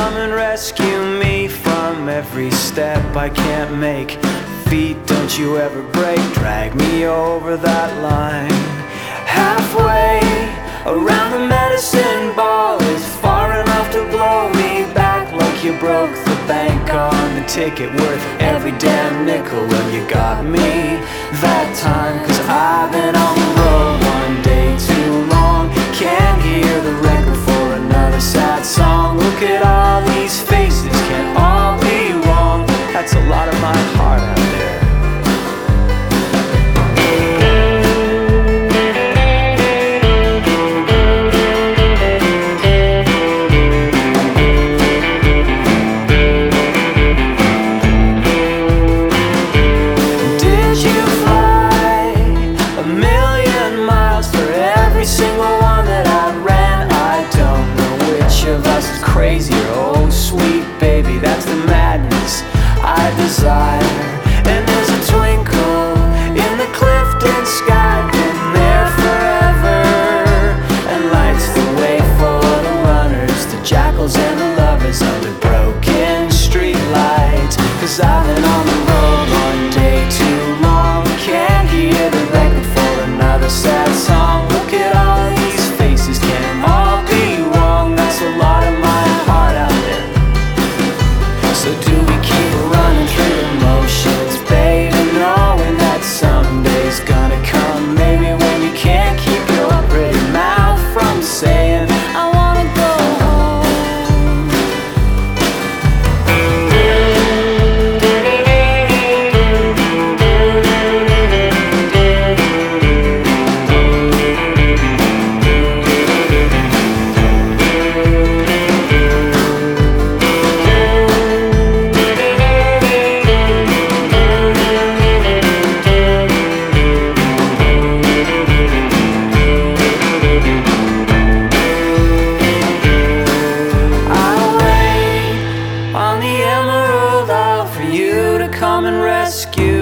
come and rescue me from every step I can't make. Feet, don't you ever break, drag me over that line. Halfway around the medicine ball is far enough to blow me back like you broke the bank on the ticket, worth every damn nickel. And you got me that time, 'cause I've been on the road one day too long. Can't hear the record for another sad song. Look at all these faces, can't all be wrong. That's a lot of my heart out there. Crazier, oh sweet baby, that's the madness I desire. And there's a twinkle in the Clifton sky, been there forever, and lights the way for the runners, the jackals and the lovers under broken street lights. 'Cause I've been on the road one day too long. Can't hear the record for another sad song. Look at all these faces, can't all be wrong. That's a lot of my heart out there. So do we keep running through the motions, baby, knowing that someday's gonna come? Maybe when you can't keep your pretty mouth from saying I wanna go home. Come and rescue